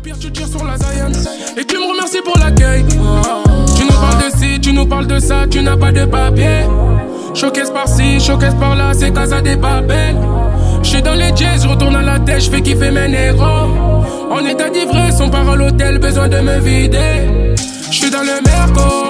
pire, tu tires sur la Zion. Et tu me remercies pour l'accueil. Tu nous parles de ci, tu nous parles de ça, tu n'as pas de papier. Showcase par-ci, showcase par-là, c'est Casa des Babel. J'suis dans les jazz, je retourne à la tête, j'fais kiffer mes négros. En état d'ivresse, on part à l'hôtel, besoin de me vider. J'suis dans le merco,